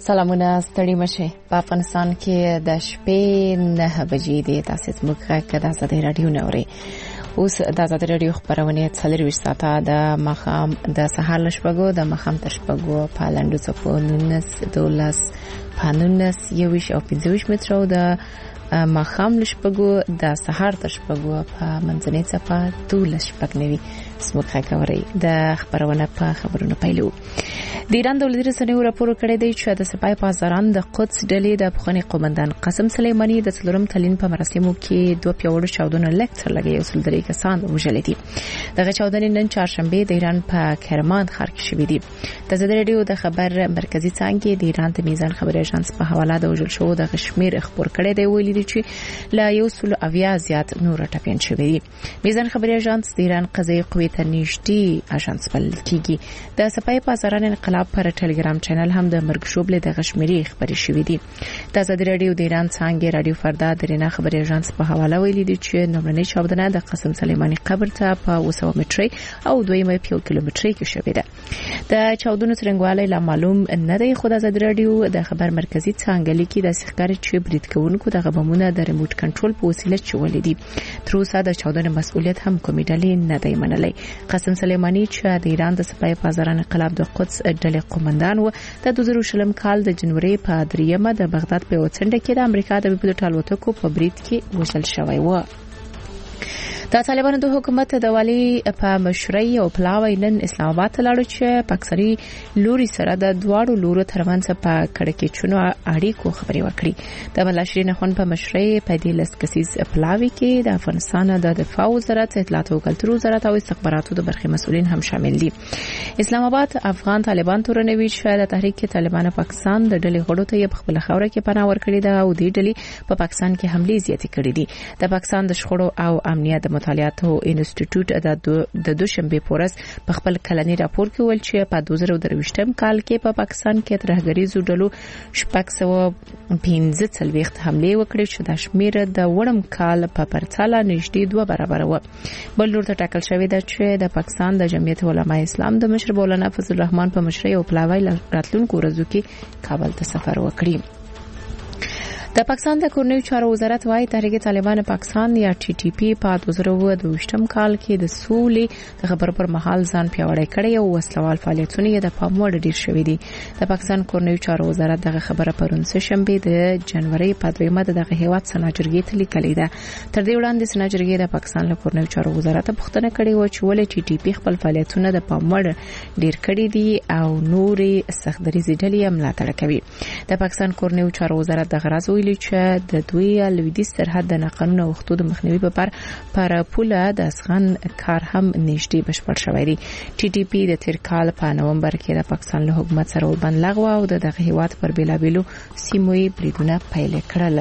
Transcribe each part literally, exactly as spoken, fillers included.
سلامونه ستړي مشه. په افغانستان کې د شپې نه بجې دي. تاسو زموږ غږ د آزادۍ رادیو نوري. اوس د آزادۍ رادیو خبرونه څلورویشت ساعته د مخام د سهار لشبګو د مخام تر شپګو په لاندو صفو نونس دولس پانونس یوش او پنځوش متر او د مخام لشبګو د سهار تر شپګو په منځنۍ صفه دولس شپګ نوي سموږ خبري د خبرونه په خبرونه پیلو. د ایران دولتي رسنیو راپور کړی دی چې د سپای پاسداران د قدس ډلې د پخوانی قومندان قاسم سلیمانی د څلورم تلین په مراسمو کې دوه پیوړو چاودنه لیکچر لګي او څلور درې کسان وژل دي. دغه چاودنې نن چهارشنبه د ایران په کرمان ښار کې شوې دي. د زده رادیو د خبر مرکزی څنګه د ایران د میزان خبري اژانس په حواله د وژل شو د کشمیر خبر کړی دی ویلي دي چې لا یو سل اویا زیات نور ټاپین شوې دي. میزان خبري اژانس د ایران قضایي قوې ته نږدې اژانس بلل کیږي. د سپای پاسداران انقلاب پر ټلګرام چینل هم د مرګ شوبله د غشمري خبري شوې دي. د آزادۍ رادیو د ایران څنګه رادیو فردا د رینا خبري اژانس په حواله ویلي دي چې نومړنۍ چاودنه د قاسم سلیمانی قبر ته په اوه سوه متري او دویمه په کیلومتري کې شوې ده. د چاودنو څرنګوالی لا معلوم نه دی. خو د آزادۍ رادیو د خبر مرکزی څنګه لیکي د ښکاری چې برید کوونکو د غبمونه د ریموټ کنټرول په وسیله چولې دي. تر اوسه د چاودنې مسؤلیت هم کومې ډلې نه دی منلای. قاسم سلیمانی چې د ایران د سپای پاسداران انقلاب د قدس ډلې قومندان و د دوه زره شلم کال د جنوري په دریمه د بغداد په وڅنډه کې د امریکا د پیلوټ الوتکو په برید کې وژل شوی و. د طالبانو د حکومت د والی په مشرۍ او پلاوی نن اسلام آباد ته لاړو چې پاکستاني لوري سره د دواړو لورو ترمنځ په کړکېچونو اړیکو خبري وکړي. د بلاشرین خون په مشرۍ په دې لسکسیز پلاوی کې د افغانستان د دفاع وزارت، اطلاعات او کلتور وزارت او استخباراتو د برخې مسؤلین هم شامل دي. اسلام آباد افغان طالبان تورنوي چې د تحریک طالبان پاکستان د ډلې غړو ته په خپل خوره کې پناه ورکړي ده او د ډلې په پاکستان کې حمله زیاتې کړې دي. د پاکستان د شخړو او امنیت مطالعاتو انسټیټیوټ د دوشنبه پورس په خپل کلنی راپور کې ویل چې په دوه زره درویشتم کال کې په پا پاکستان کې ترهګریزو ډلو شپږ سوه پنځه څلوېښت حمله وکړې چې د شمیر د وړم کال په پرتله نږدې دوه برابر و. بل لور ته ټاکل شوې ده چې د پاکستان د جمعیت علماء اسلام د مشر مولانا فضل الرحمن په مشرۍ او پلاوی راتلونکو ورځو کې کابل ته سفر وکړي. د پاکستان د کورنیو چارو وزارت وايي تحریک طالبان پاکستان یا ټي ټي پی په دوه زره دوهشتم کال کې د سولې د خبر پر مهال ځان پیاوړی کړی او وسلوال فعالیتونه یې د پام وړ ډیر شوې دي. د پاکستان کورنیو چارو وزارت دغه خبره پرون سه شنبه د جنوري په دریمه دغه هیواد سناجرګي ته لیکلې ده. تر دې وړاندې سناجرګي د پاکستان له کورنیو چارو وزارت پوښتنه کړې و چې ولې ټي ټي پی خپل فعالیتونه د پام وړ ډیر کړي دي او نورې سختدریزي ډلې ملاتړ کوي. د پاکستان کورنیو چارو وزارت د غرض ویلي چې د دوی لویدیځ سرحد د ناقانونه وختو د مخنیوي په پر پوله د اسغان کار هم نږدې بشپړ شوی دی. ټي ټي پی د تیر کال په نومبر کې د پاکستان له حکومت سره وبند لغوه او د دغه هیواد پر بیلابیلو سیمو یې بریدونه پیل کړل.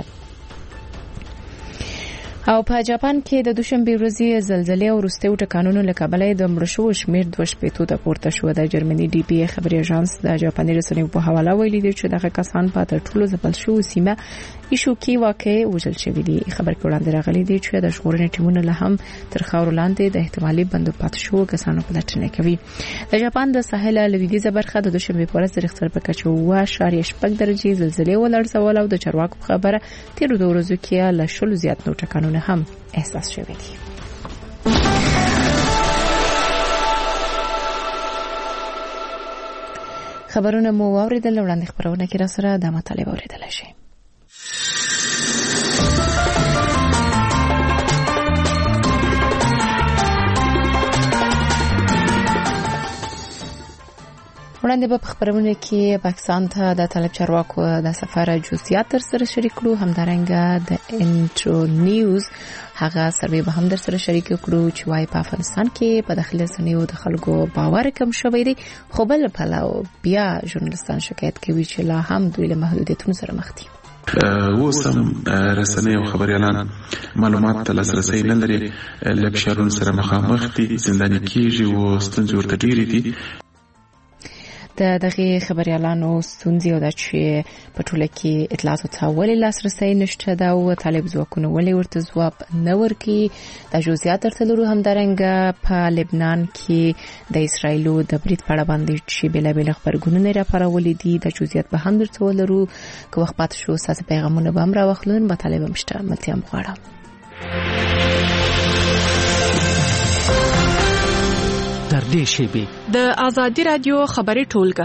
او په جاپان کې د دوشنبه ورځې زلزلې او وروستیو ټکانونو له کبله د مړو شوو شمیر دوه شپېتو ته پورته شو. د جرمني ډي پی خبري اژانس د جاپاني رسنیو په حواله ویلي دی چې دغه کسان په تر ټولو ځپل شوو سیمه ایشوکی واقع وژل شوي دي. خبر کې وړاندې راغلي دی چې د ژغورنې ټیمونه له هم تر خاورو لاندې د احتمالي بندو پاتې شوو کسانو پلټنه کوي. د جاپان د ساحل لویدیځه برخه د دوشنبه په ورځ د ریختر په کچه اوه اعشاریه شپږ درجې زلزلې ولړزول او د چارواکو خبره تیر دوه ورځو کې له شلو زیات نور ټکانونه هم احساس شوی دی. خبرونه مو واوریدل. وړاندې خبرونه کې را سره د مطالعه اوریدل شي. وړاندې په خبرونه کې پاکستان ته د طالب چارواکو د سفر جزئیات تر سره شریک کړو. همدارنګه د انټرو نیوز هغه سروې به هم در سره شریک کړو چې وايي په افغانستان کې په داخلي رسنیو د خلکو باور کم شوی دی. خو بل پلاو بیا ژورنالستان شکایت کوي چې لا هم دوی له محدودیتونو سره مخ دي. وسم رسنۍ او خبريالان معلومات ته لاسرسي نه لري، لکشرون سره مخامخ دي، زنداني کیږي او ستونزې ورته ډېرې دي. د دغه خبريالانو ستونزې او د چې په ټوله کې اطلاعات او ولې لاسرسي نشته دا او طالب ځواکونه ولې ورته ځواب نه ورکړي د جزئیات ترلورو همدارنګه په لبنان کې د اسرایلو د برید په اړه باندې چې بل بل خبرګونونه راپارولې دي د جزئیات به هم درته ولرو که وخت پات شو ساس پیغامونه به هم راوخلون به طالب مشته ملتيام غواړم تر دې شی د ازادي رادیو خبري ټولګه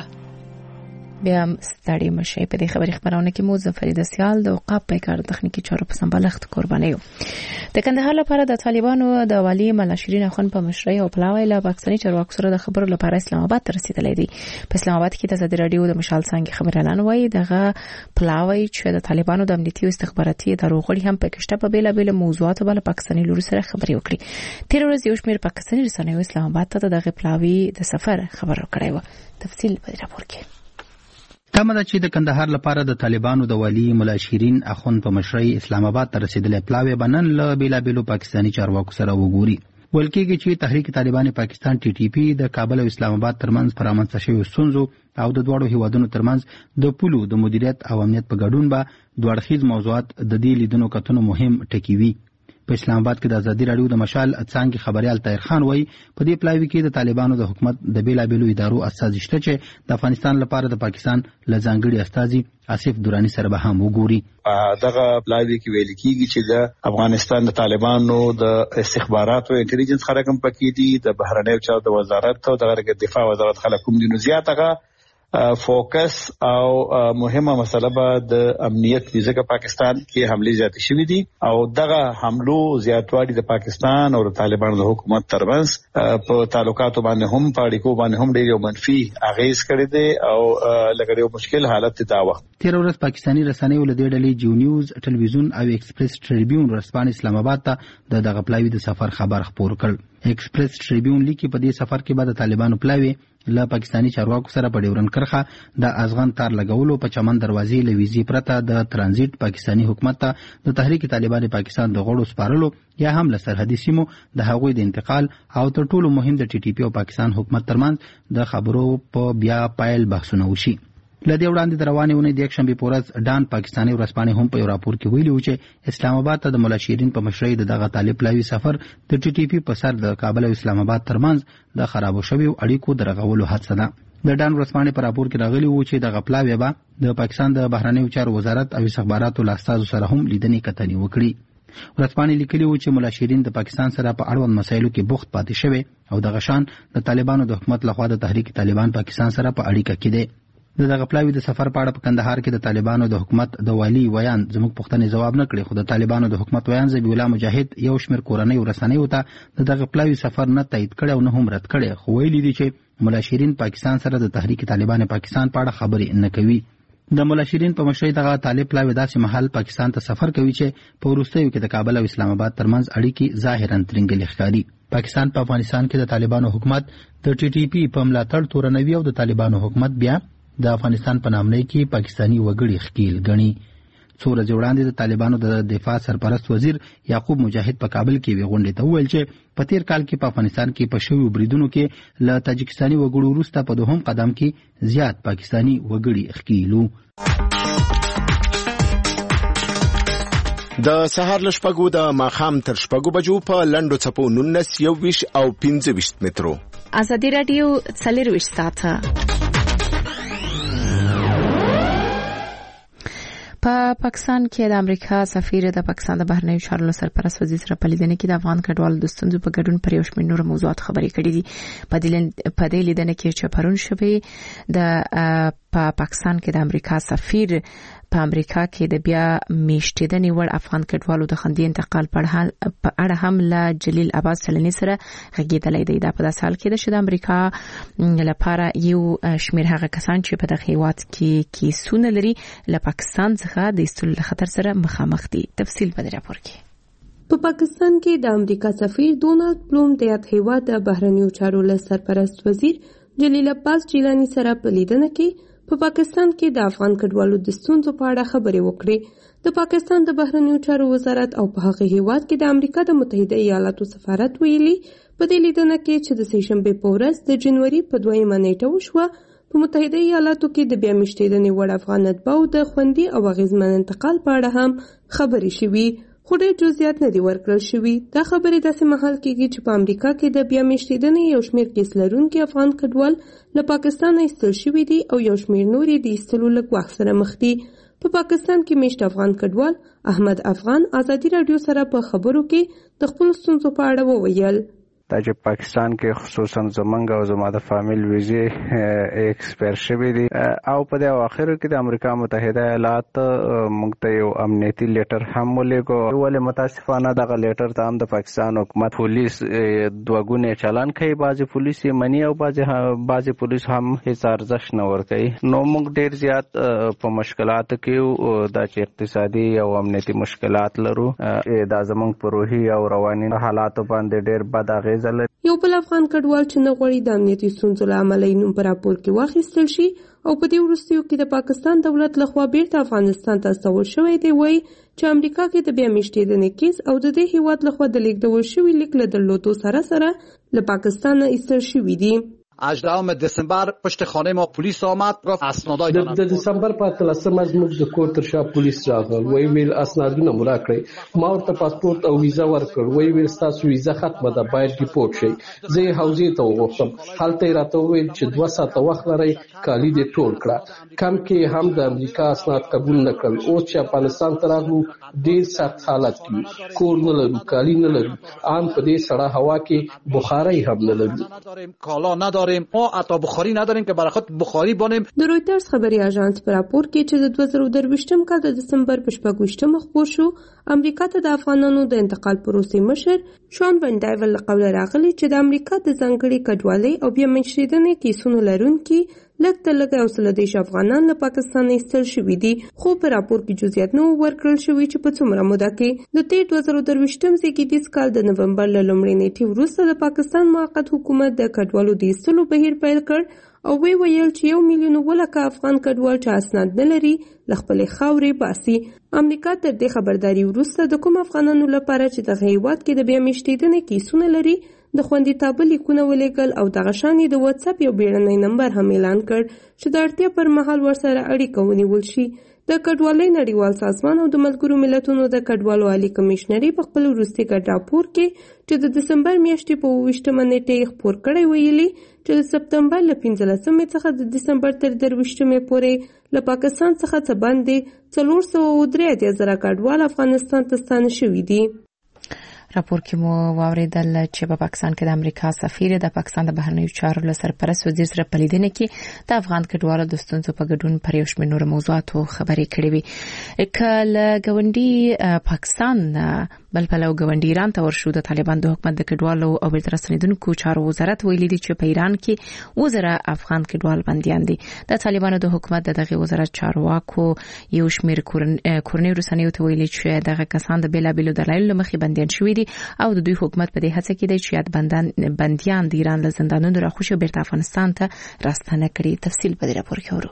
بیا ستړي مشه په دې خبري خبرونه کې مو فرید سیال د اوقاف په کار تخنیکی چارو په سمبالښت قرباني یو د کندهار لپاره د طالبانو د والی ملا شیرین اخوند په مشرۍ او پلاوی له پاکستاني چارواکو سره د خبرو لپاره اسلام آباد ته رسیدلې دي په اسلام آباد کې د ازادي رادیو د مشال څنګه خبريالان وایي دغه پلاوی چې د طالبانو د امنیتي او استخباراتي ادارو غړي هم پکشته په بیل بیل موضوعات بل پاکستاني لور سره خبري وکړي تیر ورځ یو شمېر پاکستاني رسنیو اسلام آباد ته دغه پلاوی د سفر خبرو کړی و تفصیل په راپور کې تمه ده چې د کندهار لپاره د طالبانو د والی ملا شیرین اخوند په مشرۍ اسلام آباد ته رسیدلې پلاوی بنن له بیلابیلو پاکستاني چارواکو سره وګوري ولکېږي چې تحریک طالبان پاکستان ټي ټي پی د کابل او اسلام آباد ترمنځ پرامنځ شوی ستونزو او د دوړو هیوادونو ترمنځ د پولو د مدیریت او امنیت په ګډون به دوړخیز موضوعات د دې لیدونو کتنو مهم ټکی وي په اسلام آباد کې د ازادي رادیو د مشال څنګه خبريال طاهر خان وایي په دې پلاوی کې د طالبانو د حکومت د بیلابیلو ادارو اساسي شته چې د افغانستان لپاره د پاکستان لځانګړي استازي آصف دورانی سره به هم وګوري دغه پلاوی کې ویل کېږي چې د افغانستان د طالبانو د استخباراتو او انټيليجنس خلک هم پکې دي د بهرنیو چارو د وزارت او د دفاع وزارت خلک هم دي نو زیاتره فوکس او مهمه مسله به د امنیت ویزه پاکستان کې حمله زیات شوې دي او دغه حملو زیاتوالی د پاکستان او طالبانو د حکومت ترمنځ په تعلقاتو باندې هم په اړیکو باندې هم ډېر منفي اغیز کړی دی او لکه یو مشکل حالت دا وخت تیر ورځ پاکستاني رسنیو له دې ډلې جیو نیوز ټلویزیون او ایکسپریس ټریبیون ورسپانې اسلام آباد ته د دغه پلاوی د سفر خبر خبر کړ ایکسپریس ټریبیون لیکي په دې سفر کې به د طالبانو پلاوی له پاکستاني چارواکو سره په ډیورن کرخه د ازغن تار لګولو په چمن دروازې له ویزي پرته د ترانزیت پاکستاني حکومت ته د تحریک طالبان پاکستان د غړو سپارلو یا هم له سرحدي سیمو د هغوی د انتقال او تر ټولو مهم د ټي ټي پی او پاکستان حکومت ترمنځ د خبرو په بیا پایل بحثونه وشي لدې وړاندې د روانې ونې د یک شنبې په ورځ ډان پاکستاني ورځپاڼې هم په یو راپور کې ویلي و چې اسلام آباد ته د ملا شیرین په مشرۍ د دغه طالب پلاوي سفر د ټي ټي پی په سر د کابل او اسلام آباد ترمنځ د خرابو شویو اړیکو د رغولو هڅه ده د ډان ورځپاڼې په راپور کې راغلي و چې دغه پلاوی به د پاکستان د بهرنیو چارو وزارت او استخباراتو له استازو سره هم لیدنې کتنې وکړي ورځپاڼې لیکلي و چې ملا شیرین د پاکستان سره په اړوند مسایلو کې بوخت پاتې شوی او د غشان د طالبانو د حکومت لخوا د تحریک طالبان پاکستان سره په اړیکه کې دی د دغه پلاوی د سفر په اړه په کندهار کې د طالبانو د حکومت د والی ویان زموږ پوښتنې جواب نه کړي خو د طالبانو د حکومت ویان ذبیح الله مجاهد یو شمېر کورنۍ ورسنیو ته د دغه پلاوی سفر نه تایید کړي او نه هم رد کړي خو ویلي دي چې ملا شیرین پاکستان سره د تحریک طالبان پاکستان په اړه خبرې نه کوي د ملا شیرین په مشرۍ دغه طالب پلاوی داسې محل پاکستان ته سفر کوي چې په وروستیو کې د کابل او اسلام آباد ترمنځ اړیکې ظاهرا ترنګلې ښکاري پاکستان په افغانستان کې د طالبانو حکومت د ټي ټي پی په ملاتړ تورنوي او د طالبانو حکومت بیا د افغانستان په نامنۍ کې پاکستاني وګړي ښکیل ګڼي څو ورځې وړاندې د طالبانو د دفاع سرپرست وزیر یعقوب مجاهد په کابل کې وی غونډې ته وویل چې په تیر کال کې په افغانستان کې په شویو بریدونو کې له تاجکستاني وګړو وروسته په دوهم قدم کې زیات پاکستاني وګړي ښکیلو د سهار له شپږو د ماښام تر شپږو بجو په لنډو څپو نولس یوویشت او پنځه ویشت مترو ازادي رادیو څلرویشت ساعته په پاکستان کې د امریکا سفیر د پاکستان د بهرنیو چارو سرپرست وزیر سره په لیدنه کې د افغان کډوالو د ستونزو په ګډون پر یو شمېر نور موضوعات خبرې کړې دي په دې لیدنه کې چې پرون شوې د په پاکستان کې د امریکا سفیر په امریکا کې د بیا میشتېدنې وړ افغان کډوالو د خندي انتقال په اړه هم له جلیل عباس سلنی سره غږېدلی دی دا په داسې حال کې ده چې د امریکا لپاره یو شمېر هغه کسان چې په دغه هیواد کې کیسونه لري له پاکستان څخه د ایستلو له خطر سره مخامخ دي تفصیل په دې راپور کې په پاکستان کې د امریکا سفیر ډونالد بلوم د یاد هیواد د بهرنیو چارو سرپرست وزیر جلیل عباس جیلانی سره په لیدنه کې په پاکستان کې د افغان کډوالو د ستونزو په اړه خبرې وکړې د پاکستان د بهرنیو چارو وزارت او په هغه هیواد کې د امریکا د متحده ایالاتو سفارت ویلي په دې لیدنه کې چې د سې شنبې په ورځ د جنوري په دویمه نیټه وشوه په په متحده ایالاتو کې د بیا میشتېدنې وړ افغان اتباعو د خوندي او اغیزمن انتقال په اړه هم خبرې شوي، خو ډېر جزئیات نه دي ورکړل شوي. دا خبرې داسې مهال کېږي چې په امریکا کې د بیا میشتېدنې یو شمېر کیس لرونکي افغان کډوال له پاکستانه ایستل شوي دي او یو شمېر نور یې د ایستلو له ګواښ سره مخ دي. په پاکستان کې میشت افغان کډوال احمد افغان ازادي راډیو سره په خبرو کې د خپل ستونزو په اړه وویل. دا چې پاکستان کې خصوصا زمونږ او زما د فامیل ویزې ایکسپایر شوي دي او په د اخر کې د امریکا متحده ایالات موږ ته یو امنیتي لیټر هم ولېږو، ولې متاسفانه دغه لیټر ته هم د پاکستان حکومت پولیس دوه ګونې چلن کوي، بعضې پولیس یې مني او بعضې پولیس هم هیڅ ارزښت نه ورکوي. نو موږ ډېر زیات په مشکلاتو کې یو، دا چې اقتصادي او امنیتي مشکلات لرو، دا زموږ په روحي او رواني حالاتو باندې ډېر بد اغېز. یو بل افغان کډوال چې نه غواړي د امنیتي ستونزو له امله یې نوم په راپور کې واخیستل شي او په دې وروستیو کې د پاکستان دولت لخوا بیرته افغانستان ته استول شوی دی، وایي چې امریکا کې د بیا میشتېدنې کیس او د دې هیواد لخوا د لیږدول شوي لیک له درلودو سره سره له پاکستانه ایستل شوي دي. هجدهم دسامبر پشت خانه ما پلیس آمد گفت اسنادای د دسامبر په اتلسمه زموږ د کور تر شا پولیس راغل، وی ویل اسنادونه مو راکړئ، ما ورته پاسپورت او ویزا ورکړ، وی ویل ستاسو ویزا ختمه ده، باید ریپورټ شي. زه یې حوزې ته وغوښتم، هلته یې راته وویل چې دوه ساعته وخت لرئ، کالي دې ټول کړه. کم کې هم د امریکا اسناد قبول نه کړل. اوس چې افغانستان ته راغلو ډېر سخت حالت کې، کور نه لرو، کالي نه لرو، ان په دې سړه هوا کې بخاري هم نه لرو، کالا نداریم، ما حتی بخاری نداریم که برای خود بخاری بانیم. د رویټرز خبري اژانس په راپور کې چې د دوه زره درویشتم کال د دسمبر په شپږویشتمه خپور شو، امریکا ته د افغانانو د انتقال پروسې مشر شون وین ډایول له قوله راغلی چې د امریکا د ځانګړي کډوالۍ او بیا میشتېدنې کیسونو لرونکي لږ تر لږه یو سل دېرش افغانان له پاکستانه ایستل شوي دي، خو په راپور کې جزئیات نه ورکړل شوي چې په څومره موده کې. د تېر دوه زره درویشتم زېږدیز کال د نومبر له لومړۍ نیټې وروسته د پاکستان موقت حکومت د کډوالو د ایستلو بهیر پیل کړ او وی ویل چې یو میلیون ولکه افغان کډوال چې اسناد نه لري له خپلې خاورې باسي. امریکا تر دې خبرداري وروسته د کوم افغانانو لپاره چې دغه هیواد کې د بیا میشتېدنې کیسونه لري د خوندیتابه لیکونه ولېږل او دغه شان یې د واتساپ یو بیړنی نمبر هم اعلان کړ چې د اړتیا پر مهال ورسره اړیکه ونیول شي. د کډوالۍ نړیوال سازمان او د ملګرو ملتونو د کډوالو عالی کمشنري په خپل وروستي ګډ راپور کې چې د دسمبر میاشتې په اوویشتمه نیټې خپور کړی ویلي چې د سپتمبر له پنځلسمې څخه د دسمبر تر درویشتمې پورې له پاکستان څخه څه باندې څلور سوه درې اتیا زره کډوال افغانستان ته ستانه شوي دي. راپور کې مو واوریدل چې په پاکستان کې د امریکا سفیر د پاکستان د بهرنیو چارو له سرپرست وزیر سره په لیدنه کې د افغان کډوالو د ستونزو په ګډون پر یو شمېر نور موضوعاتو خبرې کړې وي. کله ګاونډي پاکستان بل پلو ګاونډي ایران ته ورشو د طالبان د حکومت د کډوالو او بیرته راستنیدونکو چارو وزارت ویلي دي چې په ایران کې وزره افغان کډوال بنديان دي. د طالبانو د حکومت د دغه وزارت چارواکو یو شمېر کورنۍ رسنیو ته ویلي چې دغه کسان د بیلابیلو دلایلو مخې بنديان شوي دي او د دوی حکومت په دې هڅه کې دی چې یاد بندان بنديان د ایران له زندانونو راخوشي بیرته افغانستان ته راستنه کړي. تفصیل په دې راپور کې ورو.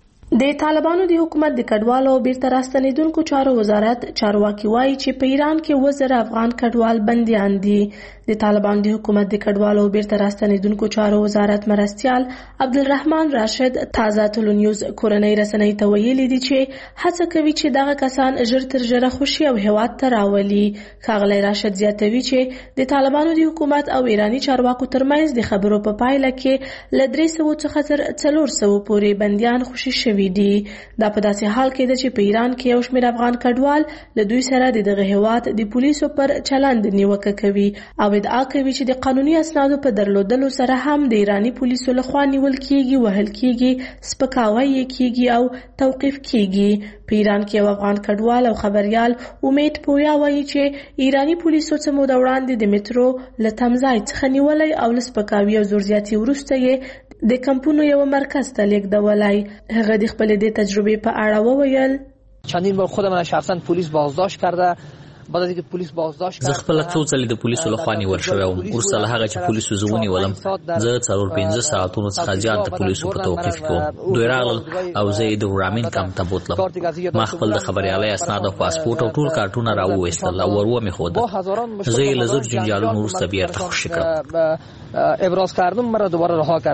د طالبانو د حکومت د کډوالو او بیرته راستنیدونکو چارو وزارت چارواکي وایي چې په ایران کې وزره افغان کډوال بنديان دي. د طالبانو د حکومت د کډوالو او بیرته راستنیدونکو چارو وزارت مرستيال عبدالرحمن راشد تازه ټولو نیوز کورنۍ رسنۍ ته ویلي دي چې هڅه کوي چې دغه کسان ژر تر ژره خوشي او هیواد ته راولي. ښاغلی راشد زیاتوي چې د طالبانو د حکومت او ایرانی چارواکو ترمنځ د خبرو په پایله کې له درې سوه څخه تر څلور سوه پورې بنديان خوشي شوي دي. دا په داسې حال کې ده چې په ایران کې یو شمېر افغان کډوال له دوی سره د دغه هیواد د پولیسو پر چلند نیوکه کوي او ادعا کوي چې د قانوني اسنادو په درلودلو سره هم د ایرانی پولیسو لخوا نیول کیږي، وهل کیږي، سپکاوی کیږي او توقیف کیږي. په ایران کې یو افغان کډوال او خبريال امید پویا وایي چې ایرانی پولیسو څه موده وړاندې د میټرو له تمځای څخه نیولای او له سپکاوي او زورزیاتي وروسته یې د کمپونو یو مرکز ته لیږدولای. هغه د خپل د تجربه په اړه وویل چندین بار خودم من شخصا پلیس بازداشت کرده. بعد از اینکه پلیس بازداشت کرد زه خپل څو ځلې د پولیسو لخوا نیول شوی وم. وروسته له هغه چې پولیسو زه ونیولم زه څلور پنځه ساعتونو څخه زیات د پولیسو په توقیف کې وم. دوی راغلل او زه یې د ورامین کمپ ته بوتلم. ما خپل د خبریالۍ اسناد او پاسپورت او ټول کارتونه راوویستل او ور ومېښودل. زه یې له زر جنجالونو وروسته بېرته خوشي کړم. ابراز کردم مرا دوباره رها کردن.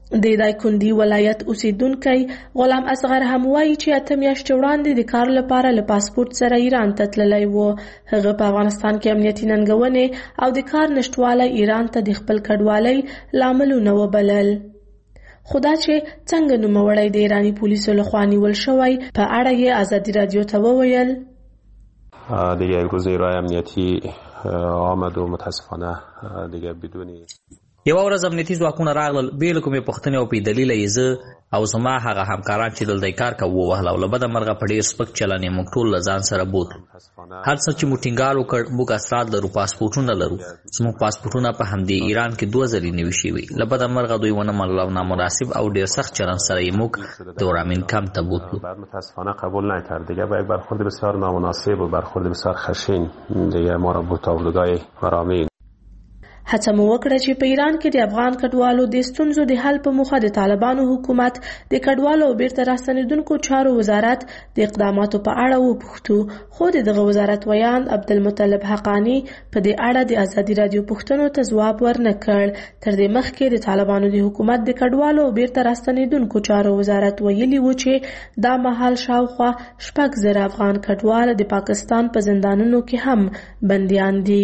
د دایکندي ولایت اوسیدونکی غلام اصغر هم وایي چې اته میاشتې وړاندې د کار لپاره له پاسپورت سره ایران ته تللی و. هغه په افغانستان کې امنیتي ننګونې او د کار نشتوالی ایران ته د خپل کډوالۍ لاملونه وبلل. خدا چې څنګه نوموړی د ایرانی پولیسو لخوا نیول شوی په اړه یې ازادي رادیو ته وویل. دیگه گزارای امنیتی آمد و متاسفانه دیگه بدونی یو ورځ امنیتي ځواکونه راغلل، بې له کومې پوښتنې او بې دلیله یې زه او زما هغه همکاران چې دلته کار کوو ووهل او له بده مرغه په ډېر سپک چلن یې موږ ټول له ځان سره بوتلو. هر څه چې موږ ټینګار وکړ، موږ اسناد لرو، پاسپورټونه لرو. زموږ پاسپورټونه په همدې ایران کې دوه ځلې نوي شوي. له بده مرغه دوی ونه منل او نامناسب او ډېر سخت چلن سره یې موږ د ورامین کمپ ته بوتلو. متاسفانه قبول نکرد. دیگه با یک برخورد بسیار نامناسب و برخورد بسیار خشن دیگه ما را برد تا اردوگاه ورامین. هڅه مو وکړه چې په ایران کې د افغان کډوالو د ستونزو د حل په موخه د طالبانو حکومت د کډوالو او بیرته راستنیدونکو چارو وزارت د اقداماتو په اړه وپوښتو، خو دغه وزارت ویان عبدالمطلب حقانی په دې اړه د ازادي رادیو پوښتنو ته ځواب ورنه کړ. تر دې مخکې د طالبانو د حکومت د کډوالو او بیرته راستنیدونکو چارو وزارت ویلي و چې دا مهال شاوخوا شپږ زره افغان کډوال د پاکستان په زندانونو کې هم بندیان دي.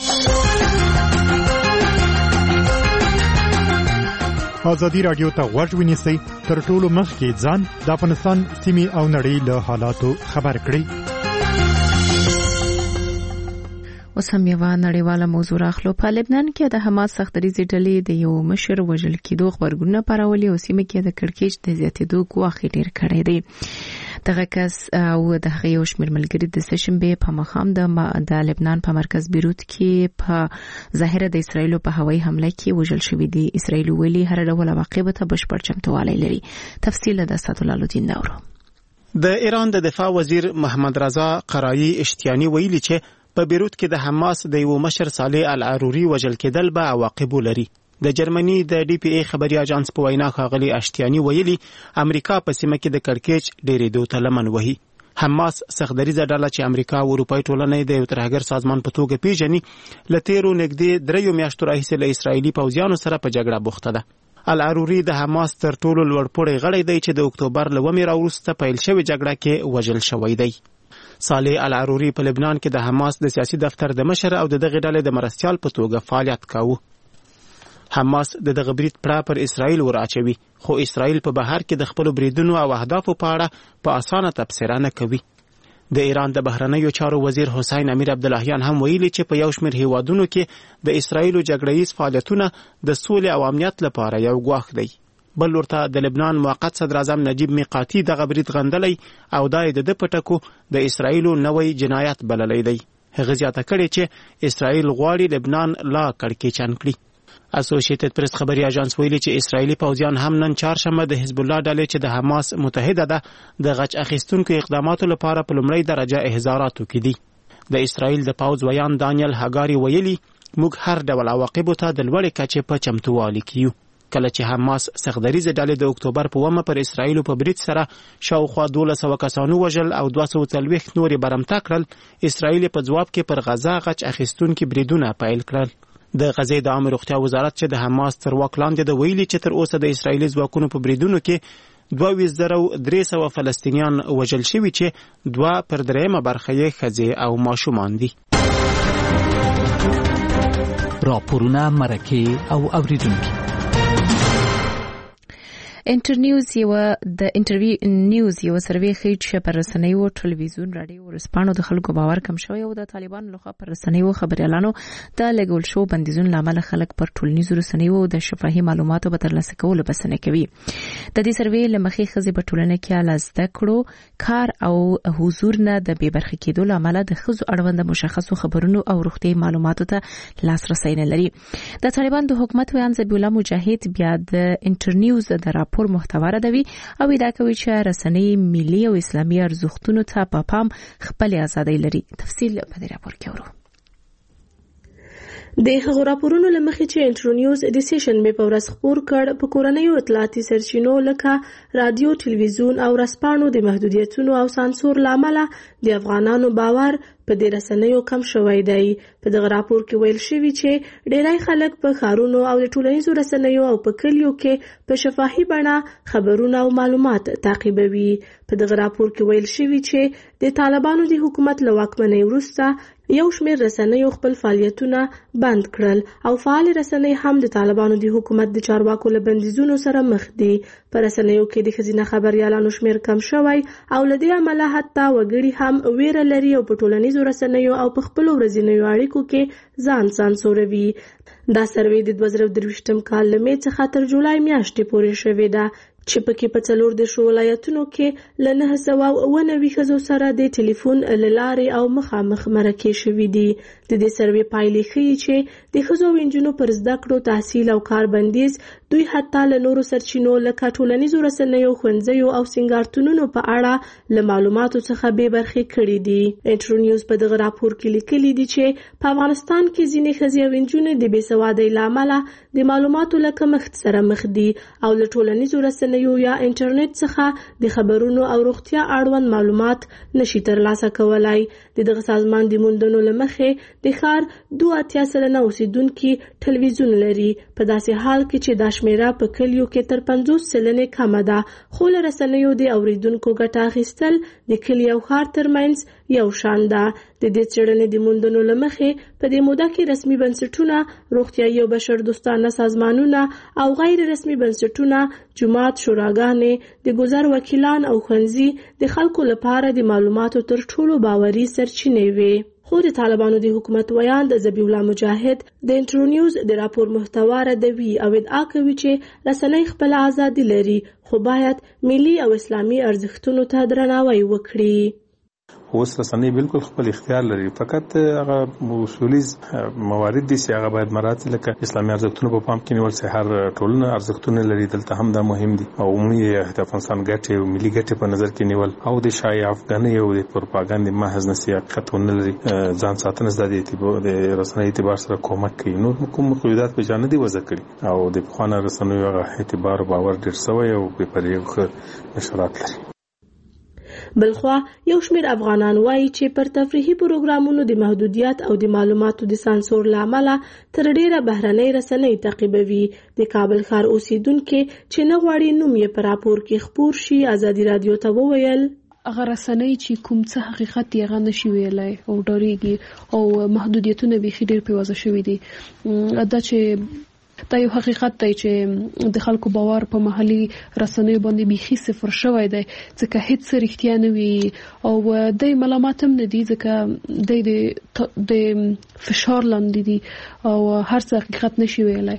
ازادي رادیو ته غوږ ونیسئ، تر ټولو مخکې ځان د افغانستان سیمې او نړۍ له حالاتو خبر کړئ. اوس هم یوه نړیواله موضوع راخلو. په لبنان کې د حماس سختدریزې ډلې د یو مشر وژل کېدو خبرګونونه خپرولي او سیمه کې د کړکېچ د زیاتېدو ګواښ ډېر کړی دی. دغه کس او د هغه یو شمېر ملګري د سهشنبې په ماښام د لبنان په مرکز بیروت کې په ظاهره د اسرائیلو په هوایي حمله کې وژل شوي دي. اسرائیل ویلي هر ډول عواقبو ته بشپړ چمتووالی لري. تفصیل د اسدالله داورو. د ایران د دفاع وزیر محمد رضا قرایی اشتیانی ویلي چې په بیروت کې د حماس د یو مشر صالح العروري وژل کېدل به عواقب لري. د جرمني د ډي پی ای خبري اژانس په وینا ښاغلي اشتیانی ویلي امریکا په سیمه کې د کړکېچ ډېرېدو ته لمن وهي. حماس سختدریزه ډله چې امریکا او اروپایي ټولنې د یو ترهګر سازمان په توګه پیژني، له تیرو نږدې دریو میاشتو راهیسې له اسرائیلي پوځیانو سره په جګړه بوخته ده. العروري د حماس تر ټولو لوړپوړی غړی دی چې د اکتوبر له اوومې راوروسته پیل شوې جګړه کې وژل شوی دی. صالح العروري په لبنان کې د حماس د سیاسي دفتر د مشر او د دغه ډلې د مرستیال په توګه فعالیت کاوه. حماس د دغه برید پړه پر اسرائیل ور اچوي، خو اسرائیل په بهر کې د خپل بریدونو او اهدافو په اړه په اسانه تبصره نه کوي. د ایران د بهرنیو چارو وزیر حسین امیر عبداللهیان هم ویلي چې په یو شمېر هیوادونو کې د اسرائیلو جګړهیز فعالیتونه د سولې او امنیت لپاره یو ګواښ دی. بل ورته د لبنان موقت صدر اعظم نجیب میقاتي دغه برید غندلی او دا د د پټکو د اسرائیلو نوې جنایت بللی دی. هغه زیاته کړې چې اسرائیل غواړي لبنان لا کړکېچن کړي. اسوسییټډ پریس خبري اژانس ویلي چې اسرائیلي پوځیان هم نن چهارشنبه د حزب الله ډلې چې د حماس متحده ده د غچ اخیستونکو اقداماتو لپاره په لومړۍ درجه احضاراتو کې دي. د اسرائیل د پوځ ویان دانیل هاګاری ویلي موږ هر ډول عواقبو ته د لوړې کچې په چمتووالي کې یو. کله چې حماس سختدریزه ډلې د اکتوبر په اوومه پر اسرائیلو په برید سره شاوخوا دولس سوه کسانو وژل او دوه سوه څلوېښت نورې برمته کړل، اسرائیل په ځواب کې پر غزه غچ اخیستونکي بریدونه پیل کړل. د غزې د عامه روغتیا وزارت چې د حماس تر واک لاندې د ویلي چې تر اوسه د اسرائیلي ځواکونو په بریدونو کې دوه ویشت زره درې سوه فلسطینیان وژل شوي چې دوه پر درېیمه برخه یې ښځې او ماشومان دي. راپورونه، مرکې او اوریدونکي. انټرنیوز یو د انټرویو نیوز یو سروې ښیي چې پر رسنیو، ټلویزیون، رادیو او رسپانو د خلکو باور کم شوی او د طالبانو لخوا پر رسنیو خبريالانو د لګول شو بندیزونو لامل خلک پر ټولنیزو رسنیو د شفاهي معلوماتو په ترلاسه کولو بسنه کوي. د دې سروې لمخې ښځې په ټولنه کې له زده کړو، کار او حضور نه د بې برخې کېدو لامل د ښځو اړوند مشخصو خبرونو او روغتي معلوماتو ته لاسرسی نه لري. د طالبان د حکومت ویان ذبیح الله مجاهد بیا د انټرنیوز د راپور محتوا ردوي او ادعا کوي چې رسنۍ ملي او اسلامي ارزښتونو ته په پام خپل ازادي لري. تفصیل په دې راپور کې ورو. د هغو راپورونو لمخې چې انټرنیوز د سیشنبې په ورځ خپور کړ، په کورنیو اطلاعاتي سرچینو لکه رادیو، ټلویزیون او رسپانو د محدودیتونو او سانسور لامل د افغانانو باور په دې رسنیو کم شوی دی. په دغه راپور کې ویل شوی چې ډیری خلک په ښارونو او د ټولنیزو رسنیو او په کلیو کې په شفاهي بڼه خبرونه او معلومات تعقیبوي. په دغه راپور کې ویل شوی چې د طالبانو د حکومت له واکمنۍ وروسته یو شمېر رسنیو خپل فعالیتونه بند کړل او فعال رسنۍ هم د طالبانو د حکومت د چارواکو له بندیزونو سره مخ دي. په رسنیو کې د ښځینه خبریالانو شمېر کم شوی او له دې امله حتی وګړي هم ویره لري او په ټولنیزو رسنیو او په خپلو ورځنیو اړیکو کې ځان سانسوروي. دا سروې د دوه زره درویشتم کال له مې څخه تر جولای میاشتې پورې شوې ده چې پکې په څلور دېرشو ولایتونو کې له نهه سوه اوه نوي ښځو سره د ټلیفون له لارې او مخامخ مرکې شوي دي. د دې سروې پایلې ښیي چې د ښځو او نجونو پر زده کړو، تحصیل او کار بندیز دوی حتی له نورو سرچینو لکه ټولنیزو رسنیو، ښوونځیو او سینګارتونونو په اړه له معلوماتو څخه بې برخې کړي دي. انټرو نیوز په دغه راپور کې لیکلي دي چې په افغانستان کې ځینې ښځې او نجونې د بې سوادۍ له امله د معلوماتو له کمښت سره مخ دي او له ټولنیزو رسنیو یا انټرنیټ څخه د خبرونو او روغتیا اړوند معلومات نشي ترلاسه کولای. د دغه سازمان د موندنو له مخې د ښار دوه اتیا سلنه اوسیدونکي ټلویزیون لري، په داسې حال کې چې دا شمیره په کلیو کې تر پنځوس سلنې کمه ده. خو له رسنیو د اوریدونکو ګټه اخیستل د کلي او ښار ترمنځ یو شان ده. د دې څېړنې د موندنو له مخې په دې موده کې رسمي بنسټونه، روغتیايي او بشردوستانه سازمانونه او غیر رسمي بنسټونه، جومات، شوراګانې، د ګذر وکیلان او ښوونځي د خلکو لپاره د معلوماتو تر ټولو باوري سرچینې وي. خو د طالبانو د حکومت ویاند ذبیح الله مجاهد د انټرو نیوز د راپور محتوا ردوي او ادعا کوي چې رسنۍ خپل ازادي لري خو باید ملي او اسلامي ارزښتونو ته درناوی وکړي. اوس رسنۍ بالکل خپل اختیار لري، فقط هغه اصولي موارد دي چې هغه باید مراعات لکه اسلامي ارزښتونه په پام کې نیول چې هر ټولنه ارزښتونه لري، دلته هم دا مهم دي او عمومي د افغانستان ګټې او ملي ګټې په نظر کې نیول او د شایع افغاني او د پروپاګاندا محض نصیحتونه لري ځان ساتنه زده د رسنۍ اعتبار سره کومک کوي. نو کوم مقیدات په جانب دي وضع کړي او د خوانه رسنیو هغه اعتبار او باور ډیر سوی او په پرېغه نشرات لري. بلخوا یو شمېر افغانان وایي چې پر تفریحي پروګرامونو د محدودیت او د معلوماتو د سانسور له امله تر ډیره بهرنۍ رسنۍ تعقیبوي. د کابل ښار اوسیدونکي چې نه غواړي نوم یې په راپور کې خپور شي ازادي رادیو ته وویل هغه رسنۍ چې کوم څه حقیقت یې هغه نشي ویلی او ډاریږي او محدودیتونه بیخي ډیر پې وضع شوي دي. دا چې دا یو حقیقت دی چې د خلکو باور په محلي رسنیو باندې بیخي صفر شوی دی ځکه هیڅ څه رښتیا نه وي او دی ملامت هم نه دي ځکه دی د فشار لاندې دي او هر څه حقیقت نشي ویلی.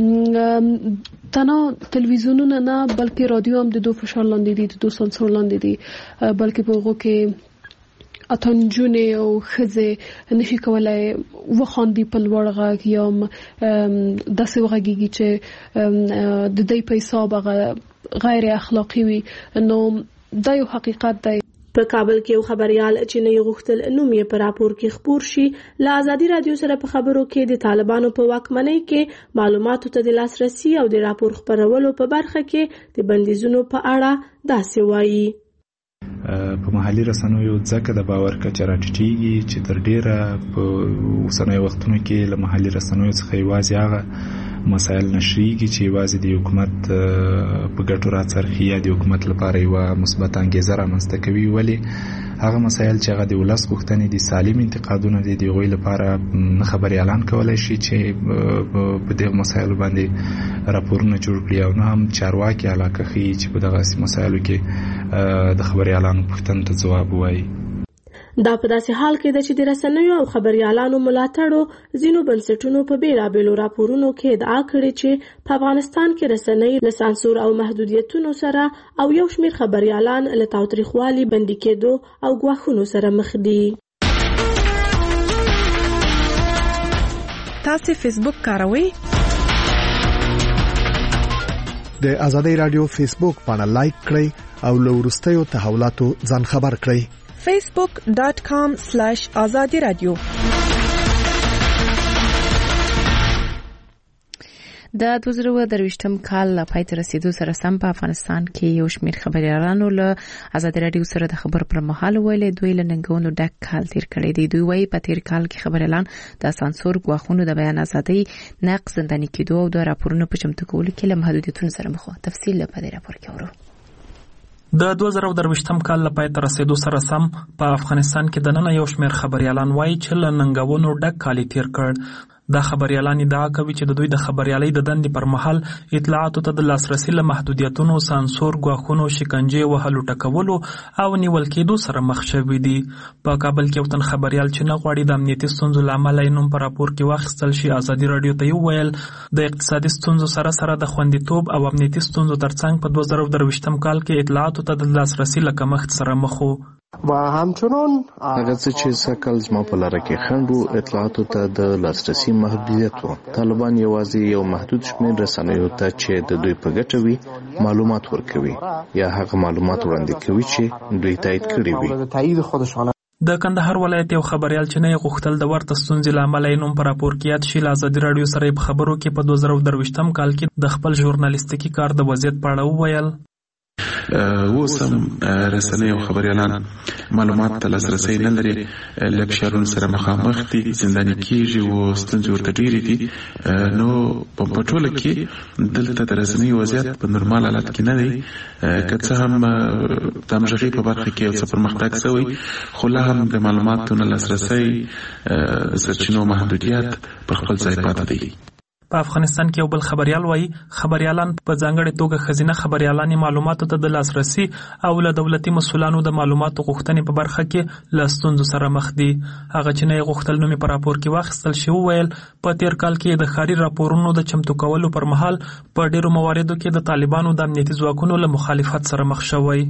تنها تلویزیونونه نه بلکې رادیو هم د دو فشار لاندې دي، د دو سانسور لاندې دي، بلکې په هغو کې اتنجونې او ښځې نشي کولای وخاندي په لوړ غږ یا داسې وغږیږي چې د دوی په حساب هغه غیر اخلاقي وي. نو دا یو حقیقت دی. په کابل کې یو خبريال چې نه غوښتل نوم یې په راپور کې خپور شي له ازادي رادیو سره په خبرو کې د طالبانو په واکمنۍ کې معلوماتو ته د لاسرسي او د راپور خپرولو په برخه کې د بندیزونو په اړه داسې وایي. په محلي رسنیو ځکه د باور کچه راټیټېږي چې تر ډیره په اوسنیو وختونو کې له محلي رسنیو څخه یوازې هغه مسایل نشریږي چې یوازې د حکومت په ګټو راڅرخي یا د حکومت لپاره یوه مثبت انګیزه رامنځته کوي، ولې هغه مسایل چې هغه د ولس غوښتنې دي، سالم انتقادونه دي، د هغوی لپاره نه خبریالان کولی شي چې په دغه مسایلو باندې راپورونه جوړ کړي او نه هم چارواکي علاقه ښیي چې په دغسې مسایلو کې د خبریالانو پوښتنو ته ځواب ووایي. دا په داسې حال کې ده چې د رسنیو او خبریالانو ملاتړو ځینو بنسټونو په بیلابیلو راپورونو کې ادعا کړې چې په افغانستان کې رسنۍ له سانسور او محدودیتونو سره او یو شمېر خبریالان له تاوتریخوالي، بندي کېدو او ګواښونو سره مخ دي. تاسو فیسبوک کاروئ؟ د ازادي رادیو فیسبوک باندې لایک کړئ او له وروستیو تحولاتو ځان خبر کړئ. facebook dot com slash azadi radio. د دوه زره درویشتم کال له پای ته رسیدو سره سم په افغانستان کې یو شمېر خبریالانو له ازادي راډیو سره د خبر پر مهال ویلي دوی له ننګونو ډک کال تیر کړی دی. دوی وايي په تیر کال کې خبریالان د سانسور ګواښونو د بیان ازادۍ نقض زنداني کېدو او د راپورونو په چمتو کولو کې له محدودیتونو سره مخ وو. تفصیل په دې راپور کې ورو. د دوه زره درویشتم کال له پای ته رسیدو سره سم په افغانستان کې د نن یو شمېر خبریالان وايي چې له ننګونو ډک کال تیر کړ. دا خبریالان ادعا کوي چې د دوی د خبریالۍ د دندې پر مهال اطلاعاتو ته د لاسرسي له محدودیتونو، سانسور، ګواښونو، شکنجې وهلو، ټکولو او نیول کېدو سره مخ شوي دي. په کابل کې یو تن خبریال چې نه غواړي د امنیتي ستونزو له امله یې نوم په راپور کې واخیستل شي ازادي راډیو ته وویل د اقتصادي ستونزو سره سره د خوندیتوب او امنیتي ستونزو ترڅنګ په دوه زره درویشتم کال کې اطلاعاتو ته د لاسرسي له کمښت سره مخ وو. و همچنان هغه څه چې سکل زما په لاره کې خنډ وو اطلاعاتو ته د لاسرسي محدودیت وو. طالبان یوازې یو محدود شمېر رسنیو ته چې د دوی په ګټه وي معلومات ورکوي یا هغه معلومات وړاندې کوي چې دوی تایید کړي وي. د کندهار ولایت یو خبریال چې نه غوښتل د ورته ستونزې له امله یې نوم په راپور کې یاد شي له ازادي راډیو سره په خبرو کې په دوه زره درویشتم کال کې د خپل ژورنالیستیکي کار د وضعیت په اړه وویل. اوس هم رسنۍ او خبریالان معلومات ته لاسرسی نه لري، له فشارونو سره مخامخ دي، زنداني کېږي او ستونزې ورته ډېرې دي. نو په ټوله کې دلته د رسنۍ وضعیت په نورمال حالت کې نه دی. که څه هم د همغږۍ په برخه کې یو څه پرمختګ شوی، خو لا هم د معلوماتو نه لاسرسی، سرچینو محدودیت پر خپل ځای پاتې دی. په افغانستان کې یو بل خبریال وايي خبریالان په ځانګړې توګه ښځینه خبریالان معلوماتو ته د لاسرسي او له دولتي مسؤلانو د معلوماتو غوښتنې په برخه کې له ستونزو سره مخ دي. هغه چې نه غوښتل نوم په راپور کې واخیستل شي وویل په تیر کال کې د ښاري راپورونو د چمتو کولو پر مهال په ډیرو مواردو کې د طالبانو د امنیتي ځواکونو له مخالفت سره مخ شوی.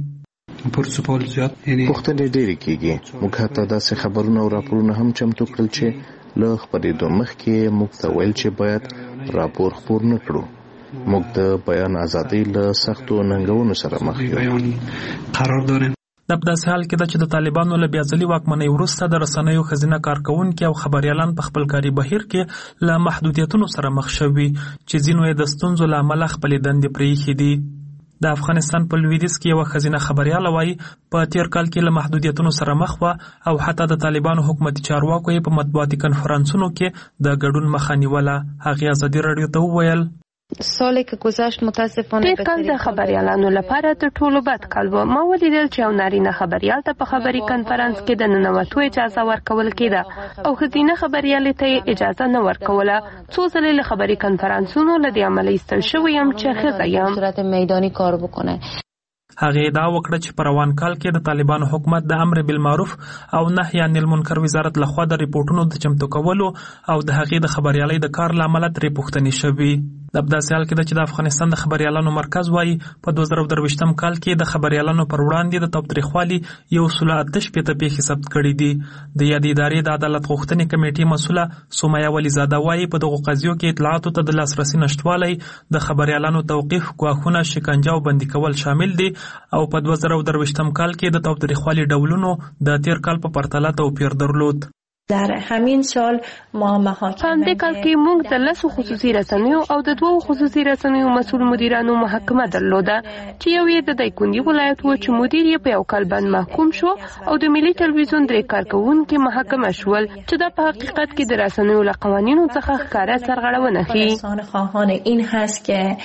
پرسپول زیات یعنی پوښتنې ډېرې کېږي. موږ حتی داسې خبرونه او راپورونه هم چمتو کړل چې له خبرېدو مخکې موږ ته ویل چې باید راپور خپور نه کړو. موږ د بیان ازادۍ له سختو ننګونو سره مخ یو. قرار داریم د په داسې حال کې ده چې د طالبانو له بیاځلي واکمنۍ وروسته د رسنیو ښځینه کارکوونکي او خبریالان په خپل کاري بهیر کې له محدودیتونو سره مخ شوي چې ځینو یې د ستونزو له امله خپلې دندې پرېښې دي. د افغانستان په لویدیځ کې یو ښځینه خبریاله وایي په تیر کال کې له محدودیتونو سره مخ وه او حتی د طالبانو حکومتي چارواکو یې په مطبوعاتي کنفرانسونو کې د ګډون مخه نیوله. هغې ازادي راډیو ته وویل سالی که گذشت متاسفانه تیر کال د خبریالانو لپاره تر ټولو بد کال و. ما ولیدل چې یو نارینه خبریال ته په خبري کنفرانس کې د ننوتو اجازه ورکول کېده او ښځینه خبریالې ته اجازه نه ورکوله. څو ځلې له خبري کنفرانسونو له دې امله ایستل شوی یم چې ښځه یم. صورت میدانی کار بکنه. هغه ادعا وکړه چې په روان کال کې د طالبانو حکومت د امر بالمعروف او نهي عن المنکر وزارت لخوا د ریپورتونو د چمتو کولو او د هغې د خبریالۍ د کار له امله ترې پوښتنې شوي. د په داسې حال کې ده چې د افغانستان د خبریالانو مرکز وايي په دوه زره درویشتم کال کې د خبریالانو پر وړاندې د تاوتریخوالي یو سل اته شپېته پیښې ثبت کړي دي. د یادې ادارې د عدالت غوښتنې کمیټې مسؤله سمیه ولیزاده وايي په دغو قضیو کې اطلاعاتو ته د لاسرسي نشتوالی، د خبریالانو توقیف، ګواښونه، شکنجه او بندي کول شامل دي او په دوه زره درویشتم کال کې د تاوتریخوالي ډولونو د تیر کال په پرتله توپیر درلود. در همین سال ما محاکم په کال کې موږ د لسو خصوصي رسنیو او د دوو خصوصي رسنیو مسؤل مدیرانو محاکمه درلوده چې یو یې د دایکندي ولایت و چې مدیر یې په یو کال باندې محکوم شو او د ملي تلویزیون درې کارکوونکي محاکمه شول چې دا په حقیقت کې د رسنیو له قوانینو څخه ښکاره سرغړونه ښيي. خواهان این هست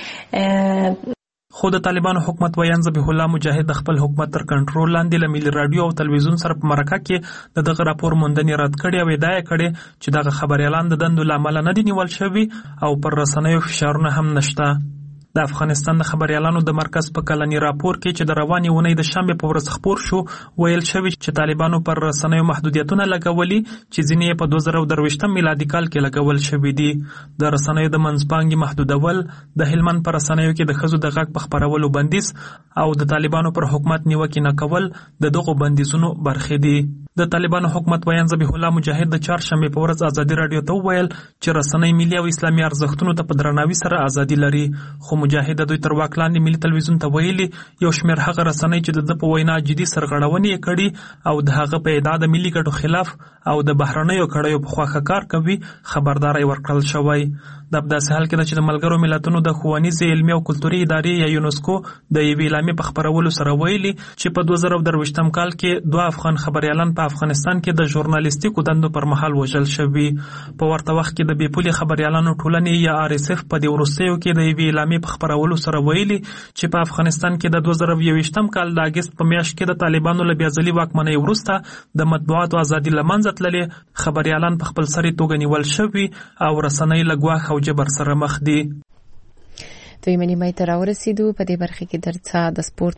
که خو د طالبانو حکومت ویان ذبیح الله مجاهد د خپل حکومت تر کنټرول لاندې له ملي راډیو او تلویزیون سره په مرکه کې د دغه راپور موندنې رد کړې او ادعا کړې چې دغه خبریالان د دندو له امله نه دي نیول شوي او پر رسنیو فشارونه هم نشته. د افغانستان د خبریالانو د مرکز په کلني راپور کې چې د روانې اونۍ د شنبې په ورځ خپور شو ویل شوی چې طالبانو پر رسنیو محدودیتونه لګولي چې ځینې یې په دوه زره درویشتم میلادي کال کې لګول شوي دي. د رسنیو د منځپانګې محدودول، د هلمند په رسنیو کې د ښځو د غږ په خپرولو بندیز او د طالبانو پر حکومت نیوکې نه کول د دغو بندیزونو برخې دي. د طالبانو حکومت ویان ذبیح الله مجاهد د چهارشنبې په ورځ ازادي راډیو ته وویل چې رسنۍ ملي او اسلامي ارزښتونو ته په درناوي سره ازادي لري. خو مجاهد د دوی تر واک لاندې ملي تلویزیون ته ویلي یو شمېر هغه رسنۍ چې د ده په وینا جدي سرغړونې یې کړي او د هغه په ادعا د ملي ګټو خلاف او د بهرنیو کړیو په خواښه کار کوي خبرداری ورکړل شوی. د داسې حال کې چې د ملګرو ملتونو د ښوونیزې علمي او کلتوري ادارې یا یونسکو د یوې اعلامیې په خپرولو سره ویلي چې په دوه زره درویشتم کال کې دوه افغان خبريالان په افغانستان کې د ژورنالیستیکو دندو پر مهال وژل شوي. په ورته وخت کې د بې پولې خبريالانو ټولنې یا آر اس اف په دې وروستیو کې د یوې اعلامیې په خپرولو سره ویلي چې په افغانستان کې د دوه زره یوویشتم کال د اگست په میاشت کې د طالبانو له بیا ځلي واکمنۍ وروسته د مطبوعاتو ازادي له منځه تللې، خبريالان په خپل سري توګه نیول شوي او رسنۍ له ګواښ او جبر سره مخ دي. دوی منی مې تر ورسېدو په دې برخه کې درڅا د سپورت